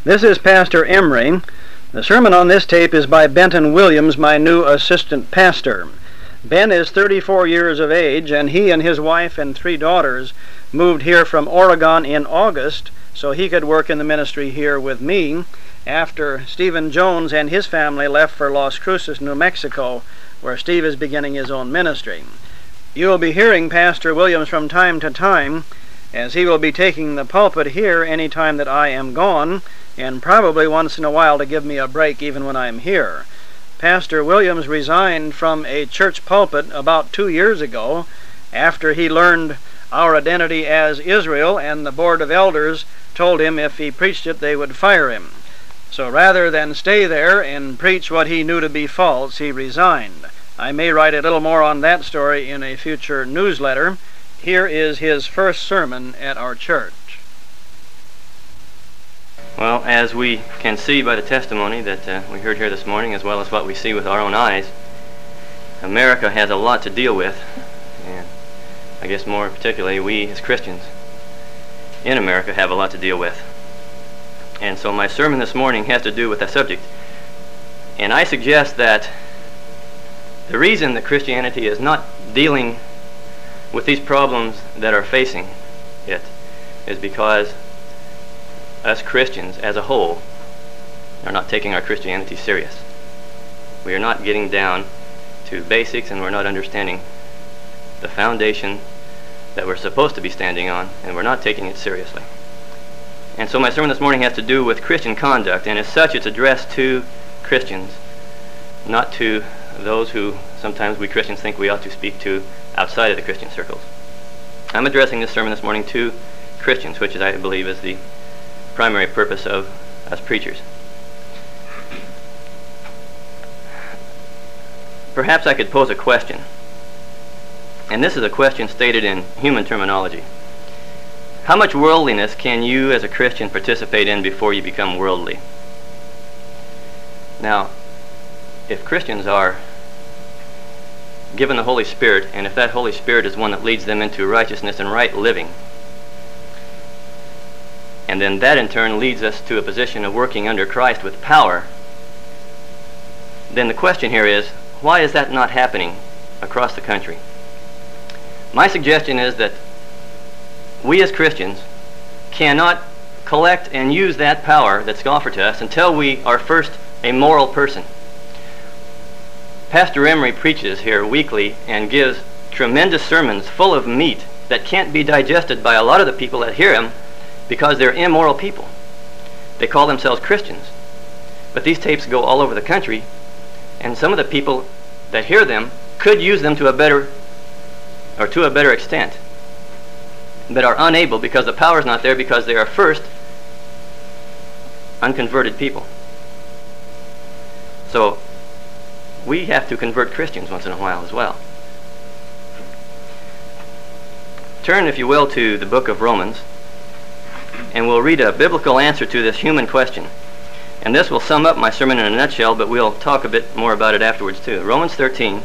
This is Pastor Emery. The sermon on this tape is by Benton Williams, my new assistant pastor. Ben is 34 years of age, and he and his wife and 3 daughters moved here from Oregon in August so he could work in the ministry here with me after Stephen Jones and his family left for Las Cruces, New Mexico, where Steve is beginning his own ministry. You will be hearing Pastor Williams from time to time, as he will be taking the pulpit here any time that I am gone, and probably once in a while to give me a break even when I am here. Pastor Williams resigned from a church pulpit about 2 years ago after he learned our identity as Israel, and the board of elders told him if he preached it they would fire him. So rather than stay there and preach what he knew to be false, he resigned. I may write a little more on that story in a future newsletter. Here is his first sermon at our church. Well, as we can see by the testimony that we heard here this morning, as well as what we see with our own eyes, America has a lot to deal with, and I guess more particularly we as Christians in America have a lot to deal with. And so my sermon this morning has to do with that subject. And I suggest that the reason that Christianity is not dealing with these problems that are facing it is because us Christians as a whole are not taking our Christianity serious. We are not getting down to basics, and we're not understanding the foundation that we're supposed to be standing on, and we're not taking it seriously. And so my sermon this morning has to do with Christian conduct, and as such it's addressed to Christians, not to those who sometimes we Christians think we ought to speak to outside of the Christian circles. I'm addressing this sermon this morning to Christians, which is, I believe, is the primary purpose of us preachers. Perhaps I could pose a question, and this is a question stated in human terminology. How much worldliness can you as a Christian participate in before you become worldly? Now, if Christians are given the Holy Spirit, and if that Holy Spirit is one that leads them into righteousness and right living, and then that in turn leads us to a position of working under Christ with power, then the question here is, why is that not happening across the country? My suggestion is that we as Christians cannot collect and use that power that's offered to us until we are first a moral person. Pastor Emery preaches here weekly and gives tremendous sermons full of meat that can't be digested by a lot of the people that hear him because they're immoral people. They call themselves Christians. But these tapes go all over the country, and some of the people that hear them could use them to a better extent, but are unable because the power is not there, because they are first unconverted people. So we have to convert Christians once in a while as well. Turn, if you will, to the book of Romans, and we'll read a biblical answer to this human question. And this will sum up my sermon in a nutshell, but we'll talk a bit more about it afterwards too. Romans 13.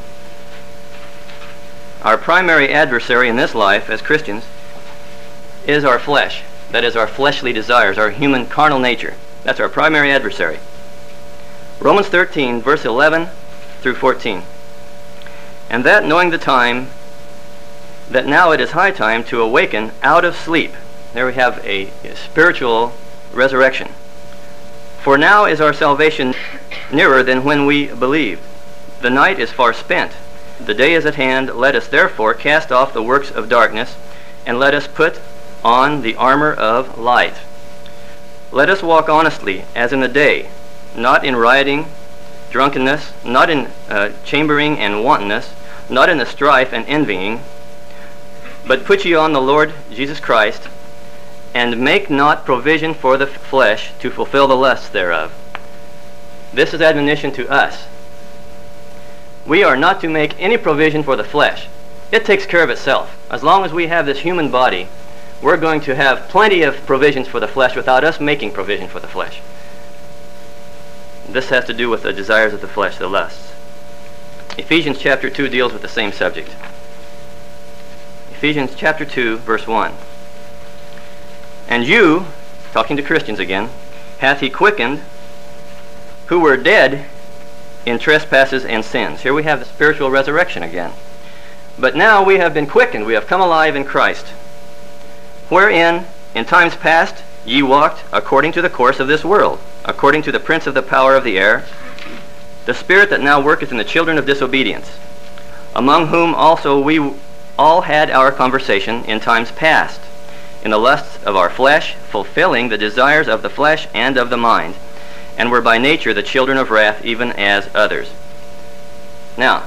Our primary adversary in this life as Christians is our flesh. That is, our fleshly desires, our human carnal nature. That's our primary adversary. Romans 13, verse 11 through 14. And that knowing the time, that now it is high time to awaken out of sleep. There we have a spiritual resurrection. For now is our salvation nearer than when we believed. The night is far spent. The day is at hand. Let us therefore cast off the works of darkness, and let us put on the armor of light. Let us walk honestly as in the day, not in rioting, drunkenness, not in chambering and wantonness, not in the strife and envying, but put ye on the Lord Jesus Christ, and make not provision for the flesh to fulfill the lusts thereof. This is admonition to us. We are not to make any provision for the flesh. It takes care of itself. As long as we have this human body, we're going to have plenty of provisions for the flesh without us making provision for the flesh. This has to do with the desires of the flesh, the lusts. Ephesians chapter 2 deals with the same subject. Ephesians chapter 2, verse 1. And you, talking to Christians again, hath he quickened, who were dead in trespasses and sins. Here we have the spiritual resurrection again. But now we have been quickened, we have come alive in Christ, wherein in times past ye walked according to the course of this world, according to the prince of the power of the air, the spirit that now worketh in the children of disobedience, among whom also we all had our conversation in times past, in the lusts of our flesh, fulfilling the desires of the flesh and of the mind, and were by nature the children of wrath, even as others. Now,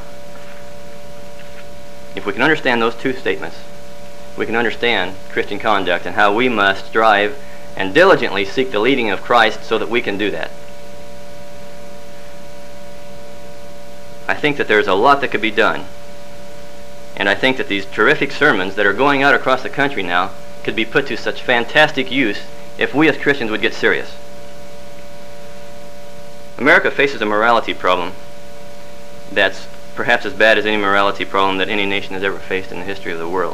if we can understand those two statements, we can understand Christian conduct and how we must strive and diligently seek the leading of Christ so that we can do that. I think that there's a lot that could be done. And I think that these terrific sermons that are going out across the country now could be put to such fantastic use if we as Christians would get serious. America faces a morality problem that's perhaps as bad as any morality problem that any nation has ever faced in the history of the world.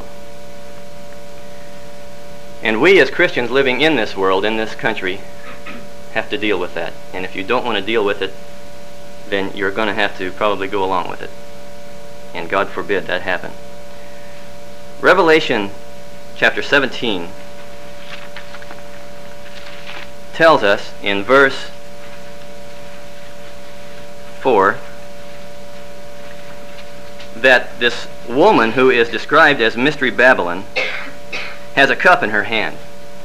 And we as Christians living in this world, in this country, have to deal with that. And if you don't want to deal with it, then you're going to have to probably go along with it. And God forbid that happen. Revelation chapter 17 tells us in verse 4 that this woman who is described as Mystery Babylon has a cup in her hand.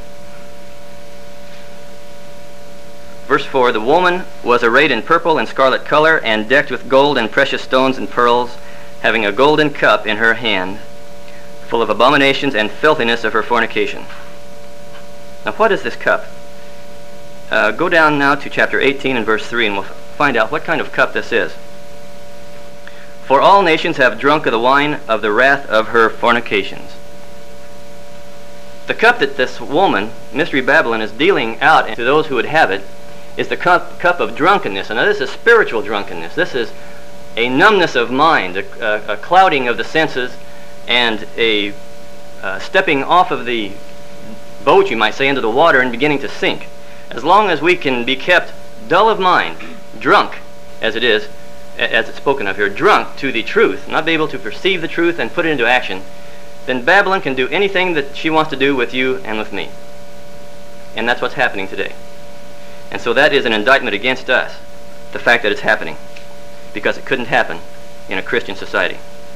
Verse 4, the woman was arrayed in purple and scarlet color and decked with gold and precious stones and pearls, having a golden cup in her hand, full of abominations and filthiness of her fornication. Now what is this cup? Go down now to chapter 18 and verse 3 and we'll find out what kind of cup this is. For all nations have drunk of the wine of the wrath of her fornications. The cup that this woman, Mystery Babylon, is dealing out to those who would have it is the cup of drunkenness. And now this is spiritual drunkenness. This is a numbness of mind, a clouding of the senses, and a stepping off of the boat, you might say, into the water and beginning to sink. As long as we can be kept dull of mind, drunk, as it is, as it's spoken of here, drunk to the truth, not be able to perceive the truth and put it into action, then Babylon can do anything that she wants to do with you and with me. And that's what's happening today. And so that is an indictment against us, the fact that it's happening, because it couldn't happen in a Christian society.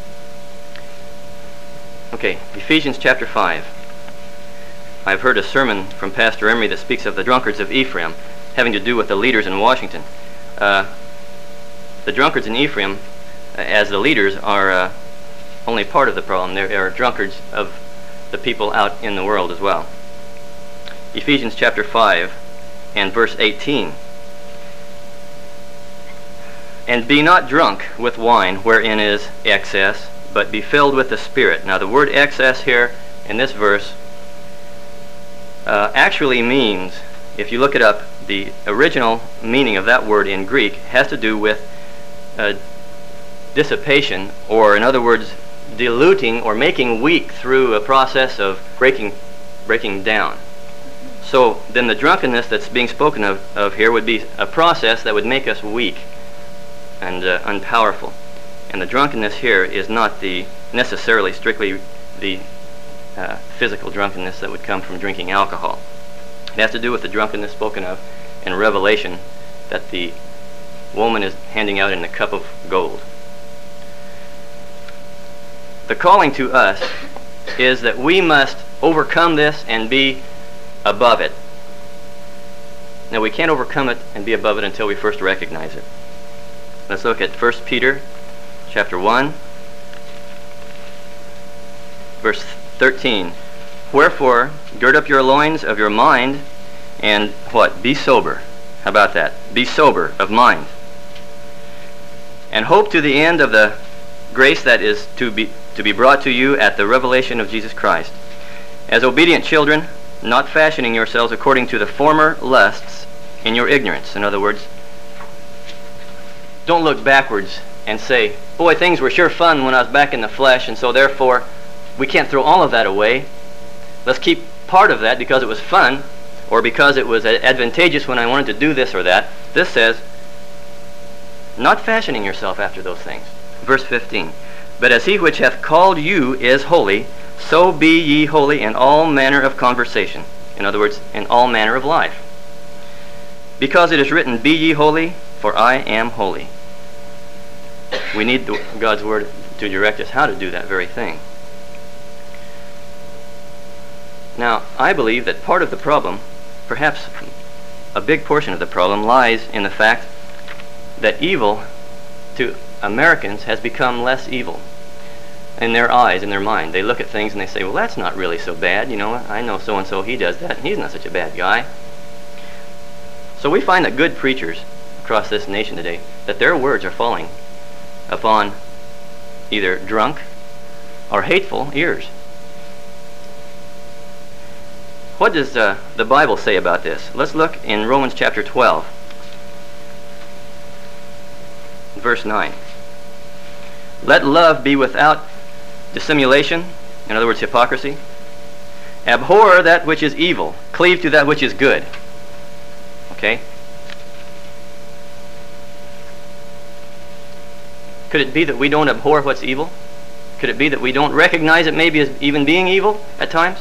Okay, Ephesians chapter 5. I've heard a sermon from Pastor Emery that speaks of the drunkards of Ephraim, having to do with the leaders in Washington. The drunkards in Ephraim, as the leaders, are only part of the problem. They are drunkards of the people out in the world as well. Ephesians chapter 5 and verse 18. And be not drunk with wine, wherein is excess, but be filled with the Spirit. Now the word excess here in this verse actually means, if you look it up, the original meaning of that word in Greek has to do with dissipation, or in other words, diluting or making weak through a process of breaking down. So then the drunkenness that's being spoken of here would be a process that would make us weak and unpowerful. And the drunkenness here is not necessarily strictly the physical drunkenness that would come from drinking alcohol. It has to do with the drunkenness spoken of in Revelation that the woman is handing out in the cup of gold. The calling to us is that we must overcome this and be above it. Now we can't overcome it and be above it until we first recognize it. Let's look at 1 Peter chapter 1, verse 13. Wherefore, gird up your loins of your mind, and what? Be sober. How about that? Be sober of mind. And hope to the end of the grace that is to be brought to you at the revelation of Jesus Christ. As obedient children, not fashioning yourselves according to the former lusts in your ignorance. In other words, don't look backwards and say, boy, things were sure fun when I was back in the flesh, and so therefore we can't throw all of that away. Let's keep part of that because it was fun, or because it was advantageous when I wanted to do this or that. This says, not fashioning yourself after those things. Verse 15. But as he which hath called you is holy, so be ye holy in all manner of conversation. In other words, in all manner of life. Because it is written, be ye holy, for I am holy. We need God's word to direct us how to do that very thing. Now, I believe that part of the problem, perhaps a big portion of the problem, lies in the fact that evil to Americans has become less evil in their eyes, in their mind. They look at things and they say, well, that's not really so bad. You know, I know so-and-so, he does that, and he's not such a bad guy. So we find that good preachers across this nation today, that their words are falling upon either drunk or hateful ears. What does the Bible say about this? Let's look in Romans chapter 12, verse 9. Let love be without dissimulation, in other words, hypocrisy. Abhor that which is evil, cleave to that which is good. Okay? Could it be that we don't abhor what's evil? Could it be that we don't recognize it maybe as even being evil at times?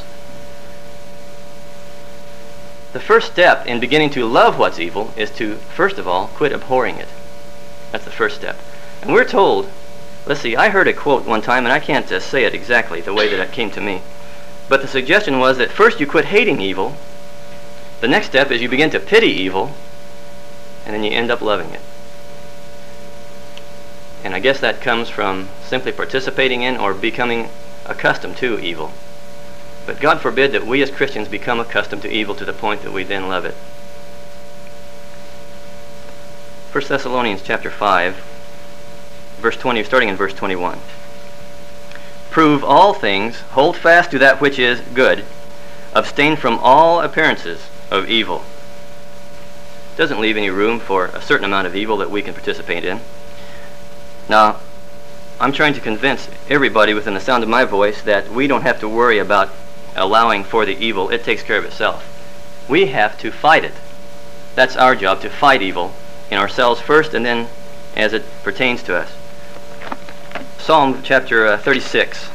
The first step in beginning to love what's evil is to, first of all, quit abhorring it. That's the first step. And we're told, let's see, I heard a quote one time, and I can't say it exactly the way that it came to me, but the suggestion was that first you quit hating evil, the next step is you begin to pity evil, and then you end up loving it. And I guess that comes from simply participating in or becoming accustomed to evil. But God forbid that we as Christians become accustomed to evil to the point that we then love it. 1 Thessalonians chapter 5, verse 20, starting in verse 21. Prove all things, hold fast to that which is good, abstain from all appearances of evil. Doesn't leave any room for a certain amount of evil that we can participate in. Now, I'm trying to convince everybody within the sound of my voice that we don't have to worry about allowing for the evil. It takes care of itself. We have to fight it. That's our job, to fight evil in ourselves first and then as it pertains to us. Psalm chapter 36.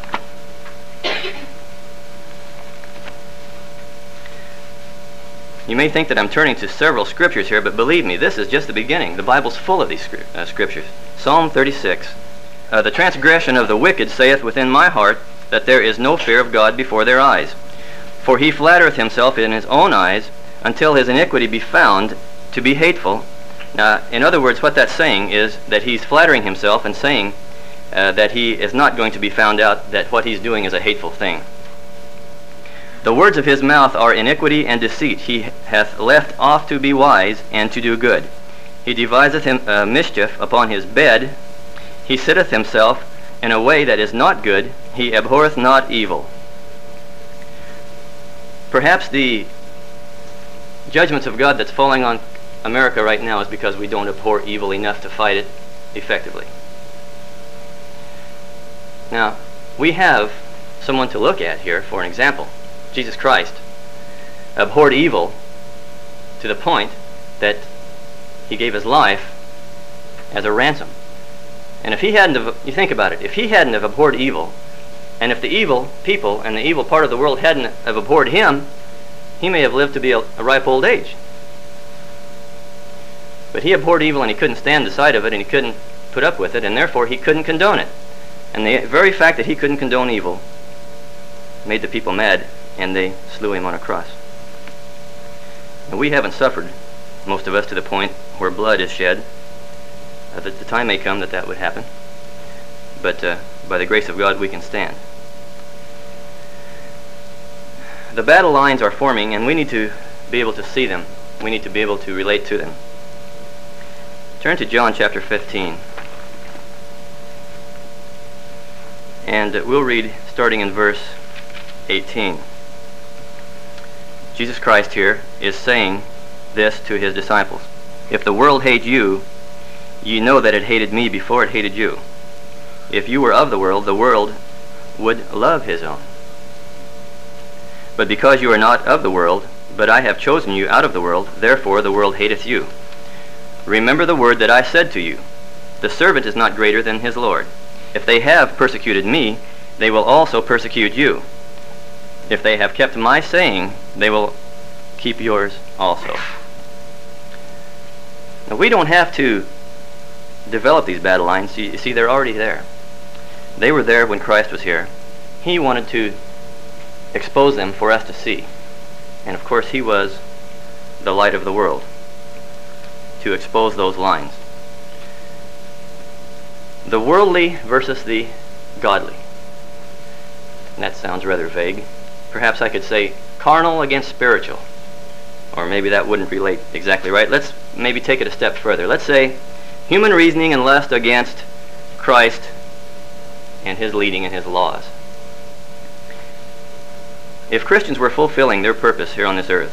You may think that I'm turning to several scriptures here, but believe me, this is just the beginning. The Bible's full of these scriptures. Psalm 36. The transgression of the wicked saith within my heart, that there is no fear of God before their eyes. For he flattereth himself in his own eyes, until his iniquity be found to be hateful. Now, in other words, what that's saying is that he's flattering himself and saying that he is not going to be found out that what he's doing is a hateful thing. The words of his mouth are iniquity and deceit. He hath left off to be wise and to do good. He deviseth him mischief upon his bed. He sitteth himself in a way that is not good. He abhorreth not evil. Perhaps the judgments of God that's falling on America right now is because we don't abhor evil enough to fight it effectively. Now, we have someone to look at here for an example. Jesus Christ abhorred evil to the point that he gave his life as a ransom. And if he hadn't have, you think about it, if he hadn't have abhorred evil, and if the evil people and the evil part of the world hadn't have abhorred him, he may have lived to be a ripe old age. But he abhorred evil and he couldn't stand the sight of it and he couldn't put up with it, and therefore he couldn't condone it. And the very fact that he couldn't condone evil made the people mad, and they slew him on a cross. And we haven't suffered, most of us, to the point where blood is shed. The time may come that would happen, but by the grace of God we can stand. The battle lines are forming, and we need to be able to see them. We need to be able to relate to them. Turn to John chapter 15. And we'll read starting in verse 18. Jesus Christ here is saying this to his disciples. If the world hate you, ye know that it hated me before it hated you. If you were of the world would love his own. But because you are not of the world, But I have chosen you out of the world, therefore the world hateth you. Remember the word that I said to you, the servant is not greater than his Lord. If they have persecuted me, they will also persecute you. If they have kept my saying, they will keep yours also. Now, we don't have to develop these battle lines. You see, they're already there. They were there when Christ was here. He wanted to expose them for us to see. And of course, he was the light of the world, to expose those lines. The worldly versus the godly. And that sounds rather vague. Perhaps I could say carnal against spiritual. Or maybe that wouldn't relate exactly right. Let's maybe take it a step further. Let's say human reasoning and lust against Christ and his leading and his laws. If Christians were fulfilling their purpose here on this earth,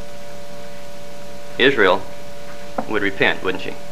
Israel would repent, wouldn't she?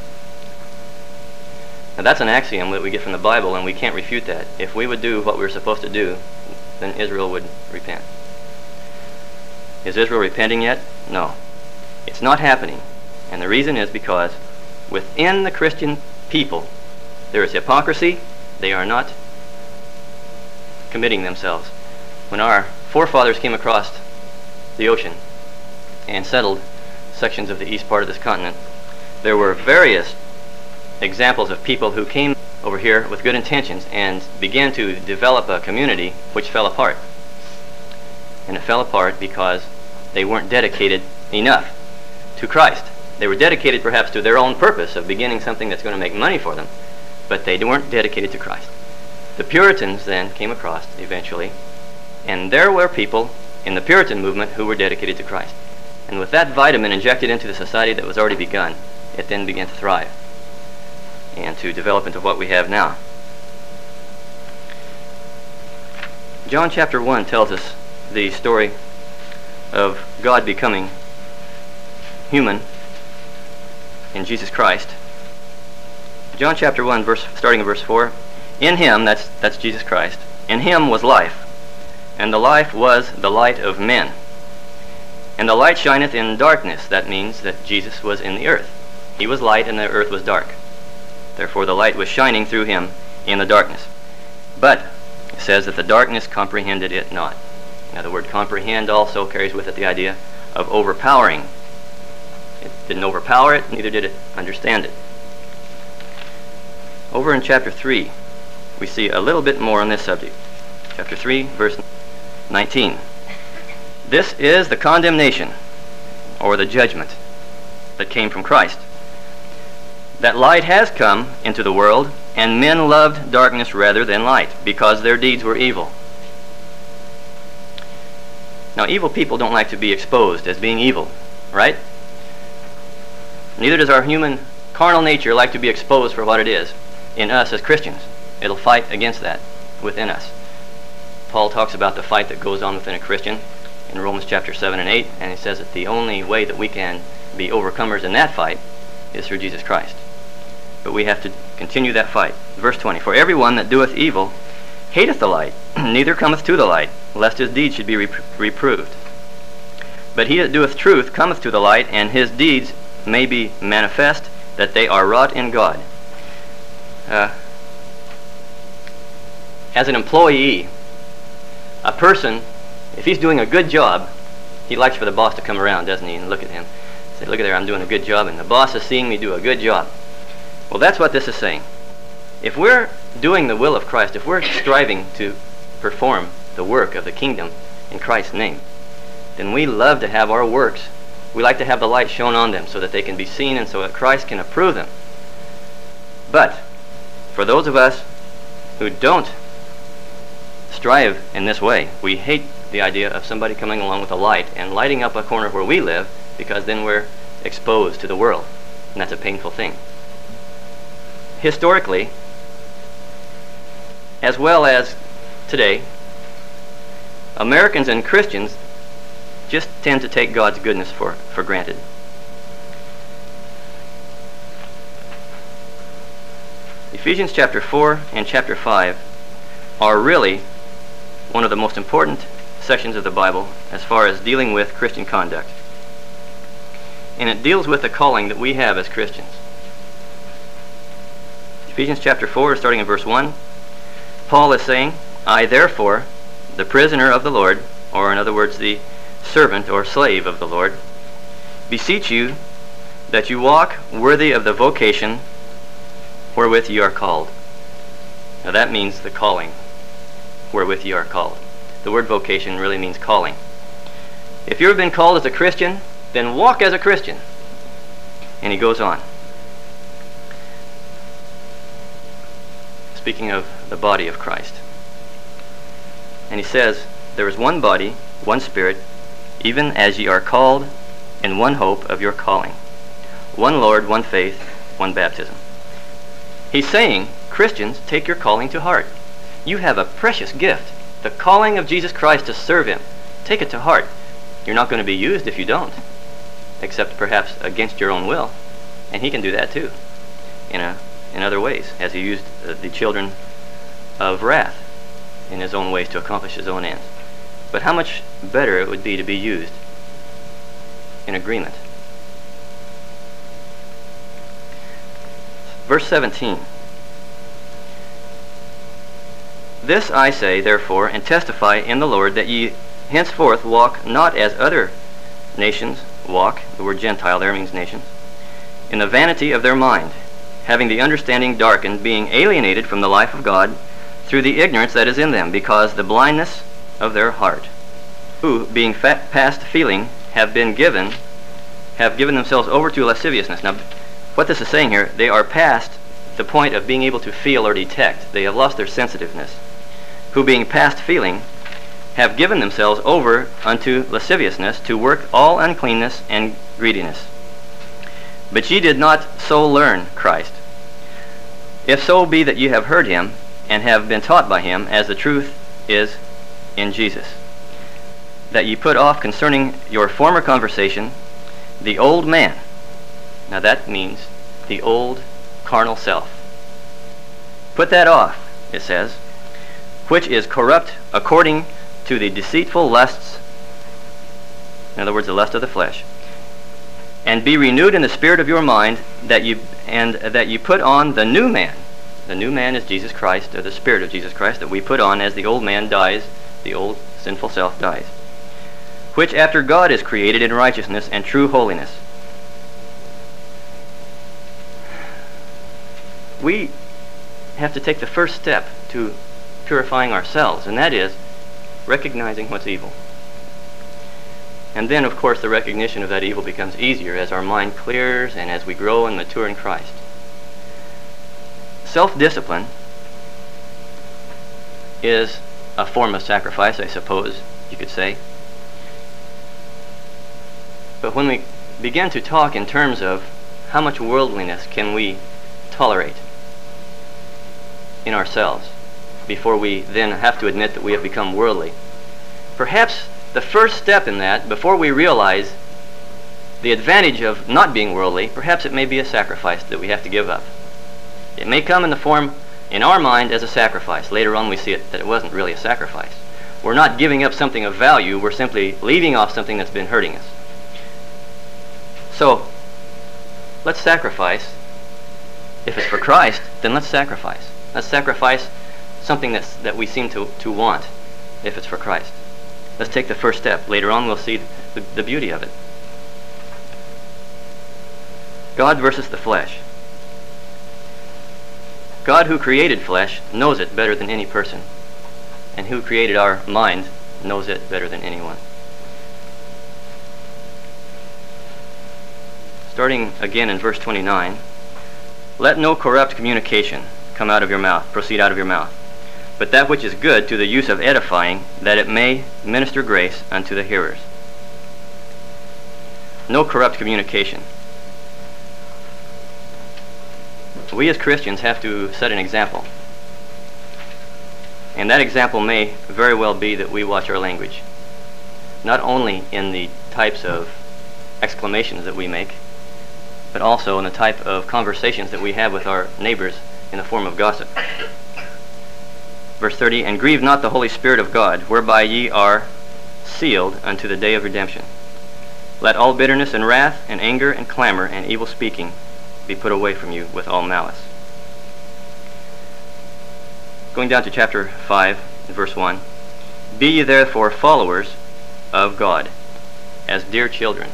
Now that's an axiom that we get from the Bible, and we can't refute that. If we would do what we were supposed to do, then Israel would repent. Is Israel repenting yet? No. It's not happening. And the reason is because within the Christian people, there is hypocrisy. They are not committing themselves. When our forefathers came across the ocean and settled sections of the east part of this continent, there were various examples of people who came over here with good intentions and began to develop a community which fell apart. And it fell apart because they weren't dedicated enough to Christ. They were dedicated perhaps to their own purpose of beginning something that's going to make money for them, but they weren't dedicated to Christ. The Puritans then came across eventually, and there were people in the Puritan movement who were dedicated to Christ. And with that vitamin injected into the society that was already begun, it then began to thrive and to develop into what we have now. John chapter 1 tells us the story of God becoming human in Jesus Christ. John chapter 1, starting in verse 4, in him, that's Jesus Christ, in him was life, and the life was the light of men. And the light shineth in darkness. That means that Jesus was in the earth. He was light and the earth was dark. Therefore the light was shining through him in the darkness. But it says that the darkness comprehended it not. Now the word comprehend also carries with it the idea of overpowering. It didn't overpower it, neither did it understand it. Over in chapter 3, we see a little bit more on this subject. Chapter 3, verse 19. This is the condemnation, or the judgment, that came from Christ. That light has come into the world, and men loved darkness rather than light, because their deeds were evil. Now, evil people don't like to be exposed as being evil, right? Neither does our human carnal nature like to be exposed for what it is in us as Christians. It'll fight against that within us. Paul talks about the fight that goes on within a Christian in Romans chapter 7 and 8, and he says that the only way that we can be overcomers in that fight is through Jesus Christ. But we have to continue that fight. Verse 20, for everyone that doeth evil hateth the light, neither cometh to the light, lest his deeds should be reproved. But he that doeth truth cometh to the light, and his deeds may be manifest, that they are wrought in God. As an employee, a person, if he's doing a good job, he likes for the boss to come around, doesn't he, and look at him. Say, look at there, I'm doing a good job, and the boss is seeing me do a good job. Well, that's what this is saying. If we're doing the will of Christ, if we're striving to perform the work of the kingdom in Christ's name, then we love to have our works. We like to have the light shone on them so that they can be seen and so that Christ can approve them. But for those of us who don't strive in this way, we hate the idea of somebody coming along with a light and lighting up a corner where we live, because then we're exposed to the world, and that's a painful thing. Historically, as well as today, Americans and Christians just tend to take God's goodness for granted. Ephesians chapter 4 and chapter 5 are really one of the most important sections of the Bible as far as dealing with Christian conduct. And it deals with the calling that we have as Christians. Ephesians chapter 4, starting in verse 1, Paul is saying, I therefore, the prisoner of the Lord, or in other words, the servant or slave of the Lord, beseech you that you walk worthy of the vocation wherewith you are called. Now that means the calling wherewith you are called. The word vocation really means calling. If you have been called as a Christian, then walk as a Christian. And he goes on. Speaking of the body of Christ. And he says, there is one body, one Spirit, even as ye are called in one hope of your calling. One Lord, one faith, one baptism. He's saying, Christians, take your calling to heart. You have a precious gift, the calling of Jesus Christ to serve Him. Take it to heart. You're not going to be used if you don't, except perhaps against your own will. And He can do that too, in other ways, as He used the children of wrath in His own ways to accomplish His own ends. But how much better it would be to be used in agreement. Verse 17. This I say, therefore, and testify in the Lord, that ye henceforth walk not as other nations walk, the word Gentile there means nations, in the vanity of their mind, having the understanding darkened, being alienated from the life of God through the ignorance that is in them, because the blindness of their heart, who, being past feeling, have given themselves over to lasciviousness. Now, what this is saying here, they are past the point of being able to feel or detect. They have lost their sensitiveness. Who, being past feeling, have given themselves over unto lasciviousness, to work all uncleanness and greediness. But ye did not so learn Christ. If so be that ye have heard Him, and have been taught by Him, as the truth is in Jesus, that ye put off concerning your former conversation the old man. Now that means the old carnal self. Put that off, it says, which is corrupt according to the deceitful lusts, in other words, the lust of the flesh, and be renewed in the spirit of your mind, that you put on the new man. The new man is Jesus Christ, or the Spirit of Jesus Christ, that we put on as the old man dies, the old sinful self dies, which after God is created in righteousness and true holiness. We have to take the first step to purifying ourselves, and that is recognizing what's evil. And then, of course, the recognition of that evil becomes easier as our mind clears and as we grow and mature in Christ. Self-discipline is a form of sacrifice, I suppose you could say. But when we begin to talk in terms of how much worldliness can we tolerate in ourselves before we then have to admit that we have become worldly, perhaps the first step in that, before we realize the advantage of not being worldly, perhaps it may be a sacrifice that we have to give up. It may come in the form, in our mind, as a sacrifice. Later on we see it that it wasn't really a sacrifice. We're not giving up something of value, we're simply leaving off something that's been hurting us. So, let's sacrifice. If it's for Christ, then let's sacrifice. Let's sacrifice something that we seem to want, if it's for Christ. Let's take the first step. Later on we'll see the beauty of it. God versus the flesh. God, who created flesh, knows it better than any person. And who created our mind knows it better than anyone. Starting again in verse 29, let no corrupt communication come out of your mouth, proceed out of your mouth, but that which is good to the use of edifying, that it may minister grace unto the hearers. No corrupt communication. We as Christians have to set an example. And that example may very well be that we watch our language. Not only in the types of exclamations that we make, but also in the type of conversations that we have with our neighbors in the form of gossip. Verse 30, and grieve not the Holy Spirit of God, whereby ye are sealed unto the day of redemption. Let all bitterness and wrath and anger and clamor and evil speaking be put away from you with all malice. Going down to chapter 5, verse 1. Be ye therefore followers of God, as dear children.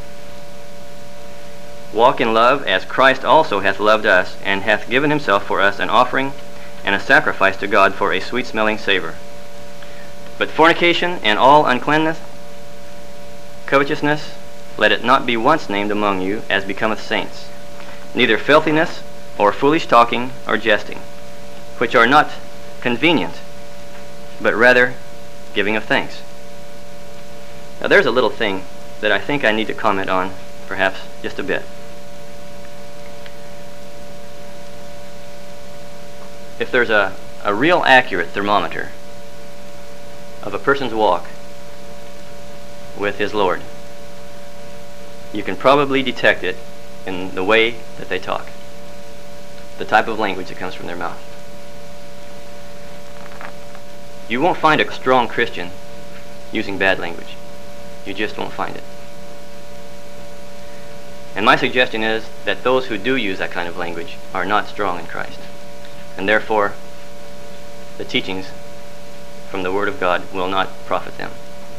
Walk in love, as Christ also hath loved us, and hath given himself for us an offering and a sacrifice to God for a sweet-smelling savor. But fornication and all uncleanness, covetousness, let it not be once named among you, as becometh saints, neither filthiness, or foolish talking, or jesting, which are not convenient, but rather giving of thanks. Now there's a little thing that I think I need to comment on, perhaps just a bit. If there's a real accurate thermometer of a person's walk with his Lord, you can probably detect it in the way that they talk, the type of language that comes from their mouth. You won't find a strong Christian using bad language. You just won't find it. And my suggestion is that those who do use that kind of language are not strong in Christ. And therefore, the teachings from the Word of God will not profit them.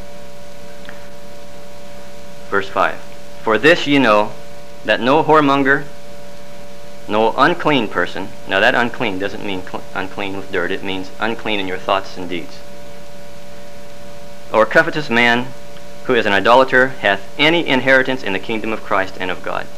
Verse 5. For this ye know, that no whoremonger, no unclean person, now that unclean doesn't mean unclean with dirt, it means unclean in your thoughts and deeds, or covetous man, who is an idolater, hath any inheritance in the kingdom of Christ and of God.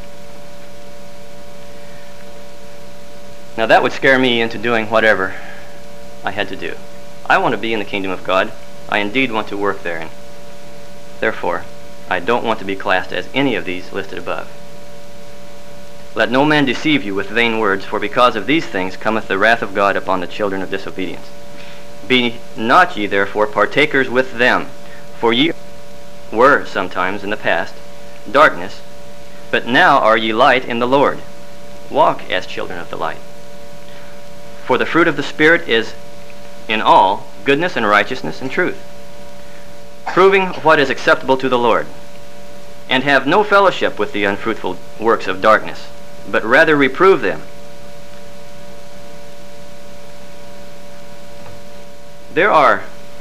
Now that would scare me into doing whatever I had to do. I want to be in the kingdom of God. I indeed want to work therein. Therefore, I don't want to be classed as any of these listed above. Let no man deceive you with vain words, for because of these things cometh the wrath of God upon the children of disobedience. Be not ye therefore partakers with them, for ye were sometimes in the past darkness, but now are ye light in the Lord. Walk as children of the light. For the fruit of the Spirit is in all goodness and righteousness and truth, proving what is acceptable to the Lord. And have no fellowship with the unfruitful works of darkness, but rather reprove them. There are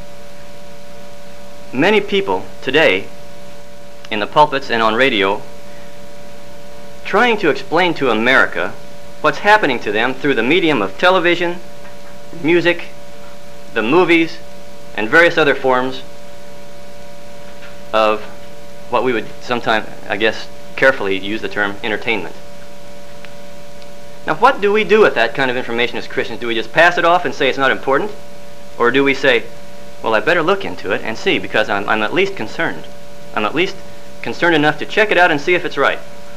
many people today in the pulpits and on radio trying to explain to America what's happening to them through the medium of television, music, the movies, and various other forms of what we would sometimes, I guess, carefully use the term entertainment. Now, what do we do with that kind of information as Christians? Do we just pass it off and say it's not important? Or do we say, well, I better look into it and see, because I'm at least concerned. I'm at least concerned enough to check it out and see if it's right.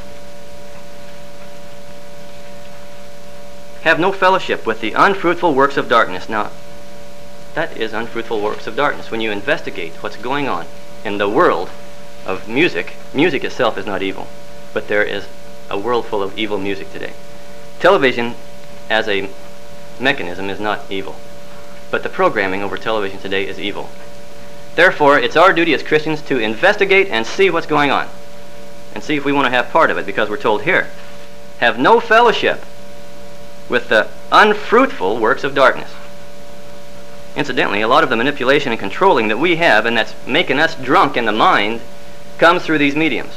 Have no fellowship with the unfruitful works of darkness. Now, that is unfruitful works of darkness. When you investigate what's going on in the world of music, music itself is not evil, but there is a world full of evil music today. Television as a mechanism is not evil, but the programming over television today is evil. Therefore, it's our duty as Christians to investigate and see what's going on, and see if we want to have part of it, because we're told here, have no fellowship with the unfruitful works of darkness. Incidentally, a lot of the manipulation and controlling that we have, and that's making us drunk in the mind, comes through these mediums.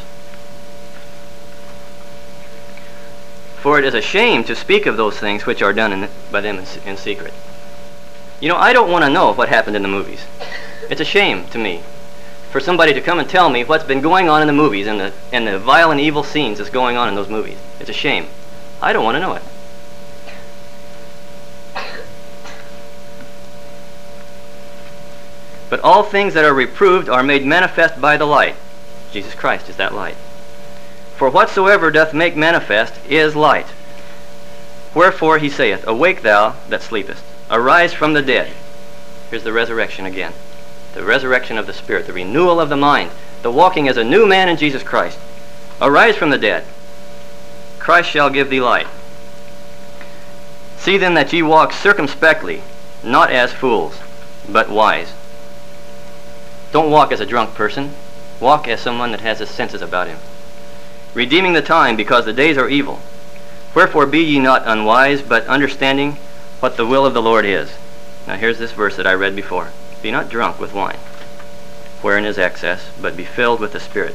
For it is a shame to speak of those things which are done by them in secret. You know, I don't want to know what happened in the movies. It's a shame to me for somebody to come and tell me what's been going on in the movies and the vile and evil scenes that's going on in those movies. It's a shame. I don't want to know it. But all things that are reproved are made manifest by the light. Jesus Christ is that light. For whatsoever doth make manifest is light. Wherefore he saith, Awake thou that sleepest, arise from the dead. Here's the resurrection again. The resurrection of the Spirit, the renewal of the mind, the walking as a new man in Jesus Christ. Arise from the dead. Christ shall give thee light. See then that ye walk circumspectly, not as fools, but wise. Don't walk as a drunk person. Walk as someone that has his senses about him. Redeeming the time, because the days are evil. Wherefore be ye not unwise, but understanding what the will of the Lord is. Now here's this verse that I read before. Be not drunk with wine, wherein is excess, but be filled with the Spirit.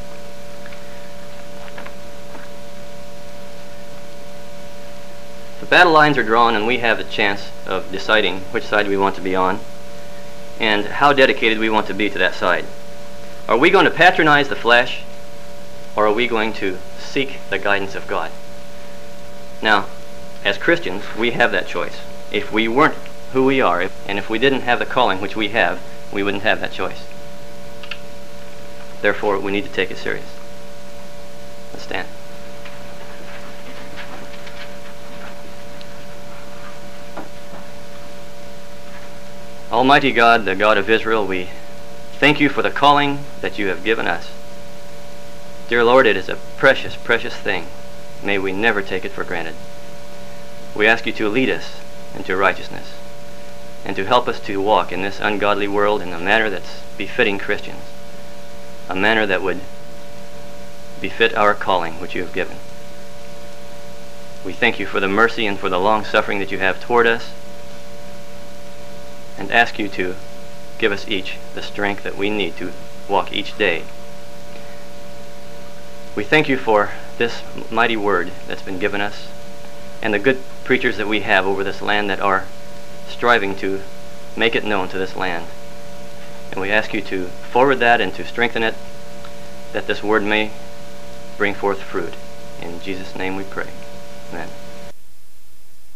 The battle lines are drawn, and we have the chance of deciding which side we want to be on and how dedicated we want to be to that side. Are we going to patronize the flesh, or are we going to seek the guidance of God? Now, as Christians, we have that choice. If we weren't who we are, and if we didn't have the calling which we have, we wouldn't have that choice. Therefore, we need to take it serious. Let's stand. Almighty God, the God of Israel, we thank you for the calling that you have given us. Dear Lord, it is a precious, precious thing. May we never take it for granted. We ask you to lead us into righteousness and to help us to walk in this ungodly world in a manner that's befitting Christians, a manner that would befit our calling which you have given. We thank you for the mercy and for the long suffering that you have toward us, and ask you to give us each the strength that we need to walk each day. We thank you for this mighty word that's been given us, and the good preachers that we have over this land that are striving to make it known to this land. And we ask you to forward that and to strengthen it, that this word may bring forth fruit. In Jesus' name we pray. Amen.